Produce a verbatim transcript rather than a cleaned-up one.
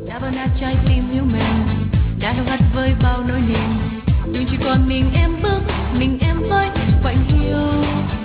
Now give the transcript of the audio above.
đã bao nát trái tim yêu mình, đã đau ngắt với bao nỗi niềm. Đường chỉ còn mình em bước, mình em với quạnh hiu.